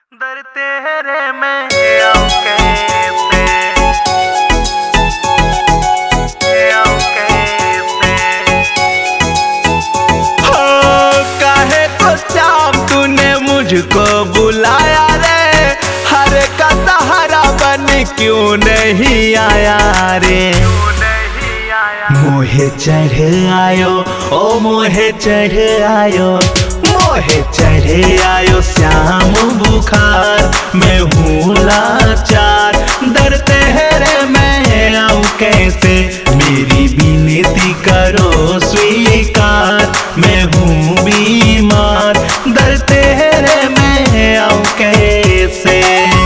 दर तेरे में आऊं कैसे, आऊं कैसे। हो काहे को शाम तूने मुझको बुलाया रे, हर का सहारा बन क्यों नहीं आया रे। मोहे चढ़ आयो ओ मोहे चढ़ आयो, मोहे चढ़ आयो श्याम बुखार। मैं हूँ लाचार दर तेरे मैं आऊं कैसे, मेरी विनती करो स्वीकार। मैं हूँ बीमार दर तेरे मैं आऊं कैसे।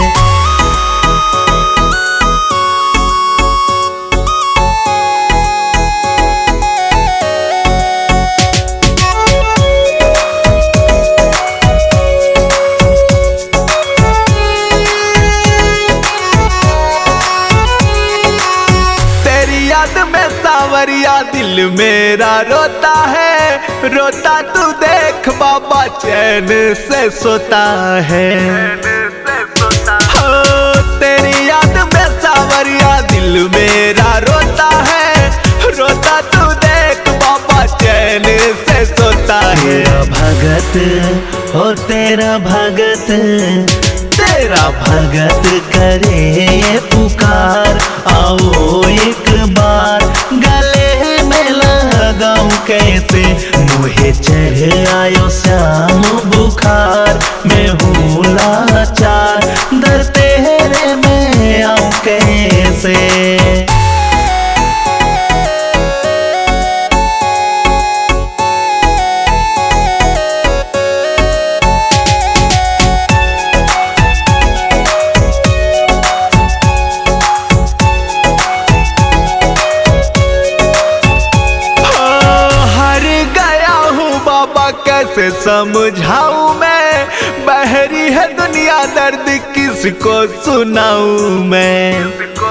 याद में सावरिया दिल मेरा रोता है, रोता तू देख बाबा चैन से सोता है। हो तेरी याद में सावरिया दिल मेरा रोता है, रोता तू देख बाबा चैन से सोता है। तेरा भगत हो तेरा भगत, तेरा भगत करे ये पुकार। आओ एक बार गले में लगाऊं कैसे, मोहे चढ़ आयो श्याम बुखार। मैं हूँ लाचार दर तेरे मैं आऊं कैसे। कैसे समझाऊं मैं, बहरी है दुनिया दर्द किसको सुनाऊं मैं।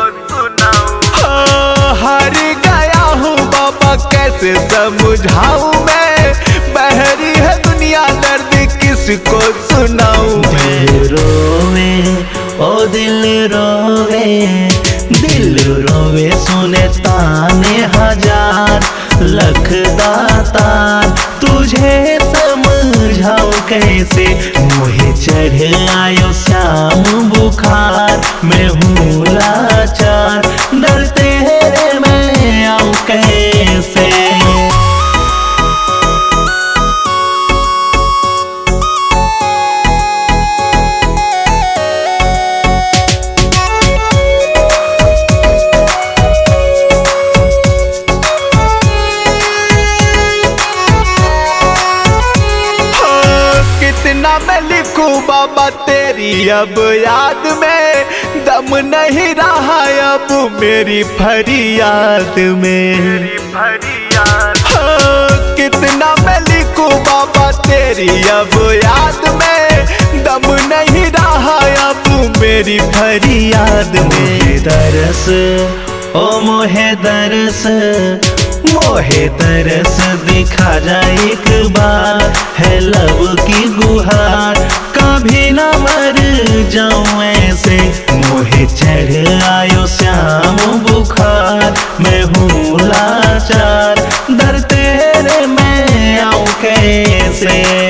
हार गया हूँ बाबा कैसे समझाऊं मैं, बहरी है दुनिया दर्द किसको सुनाऊं मैं। दिल रोवे ओ दिल रोवे, दिल रोवे सुने ताने हजार लख दातार। तुझे समझाऊं कैसे, मोहे चढ़ आयो श्याम बुखार। मैं हूँ लाचार दर तेरे मैं आऊं कैसे। कितना मैं लिखूं बाबा तेरी अब याद में, दम नहीं रहा अब मेरी फरियाद में। कितना मैं लिखूं बाबा तेरी अब याद में, दम नहीं रहा अब मेरी फरियाद में। दरस ओ मोहे दरस, मोहे दरस दिखा जा एक बार। है लब की गुहार कभी ना मर जाऊं ऐसे, मोहे चढ़ आयो श्याम बुखार। मैं हूँ लाचार दर तेरे मैं आऊं कैसे।